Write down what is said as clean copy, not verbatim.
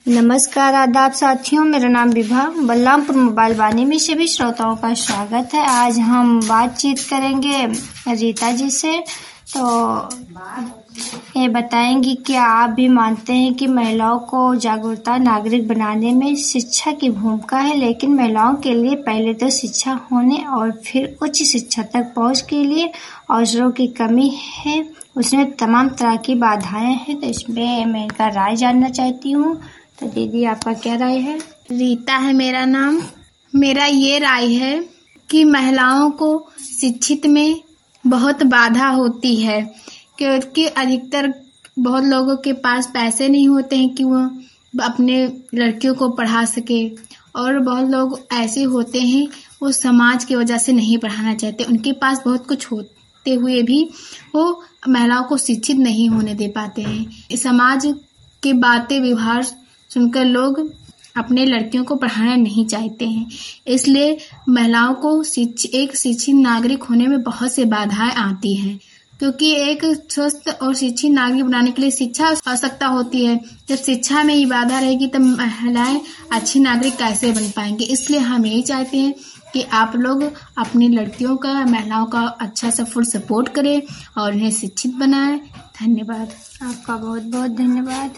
नमस्कार, आदाब साथियों। मेरा नाम विभा, बलरामपुर मोबाइल वाणी में सभी श्रोताओं का स्वागत है। आज हम बातचीत करेंगे रीता जी से। तो ये बताएंगी कि आप भी मानते हैं कि महिलाओं को जागरूकता नागरिक बनाने में शिक्षा की भूमिका है, लेकिन महिलाओं के लिए पहले तो शिक्षा होने और फिर उच्च शिक्षा तक पहुंच के लिए अवसरों की कमी है। उसमें तमाम तरह की बाधाएं हैं। तो इसमें मैं इनका राय जानना चाहती हूँ। तो दीदी, आपका क्या राय है? रीता है मेरा नाम। मेरा ये राय है कि महिलाओं को शिक्षित में बहुत बाधा होती है, क्योंकि अधिकतर बहुत लोगों के पास पैसे नहीं होते हैं कि वो अपने लड़कियों को पढ़ा सके, और बहुत लोग ऐसे होते हैं वो समाज की वजह से नहीं पढ़ाना चाहते। उनके पास बहुत कुछ होते हुए भी वो महिलाओं को शिक्षित नहीं होने दे पाते हैं। समाज के बातें व्यवहार सुनकर लोग अपने लड़कियों को पढ़ाना नहीं चाहते हैं। इसलिए महिलाओं को एक शिक्षित नागरिक होने में बहुत से बाधाएं आती हैं, क्योंकि एक स्वस्थ और शिक्षित नागरिक बनाने के लिए शिक्षा आवश्यकता होती है। जब शिक्षा में ही बाधा रहेगी तब महिलाएं अच्छी नागरिक कैसे बन पाएंगे। इसलिए हम यही चाहते हैं कि आप लोग अपनी लड़कियों का, महिलाओं का अच्छा सा फुल सपोर्ट करें और उन्हें शिक्षित बनाएं। धन्यवाद। आपका बहुत बहुत धन्यवाद।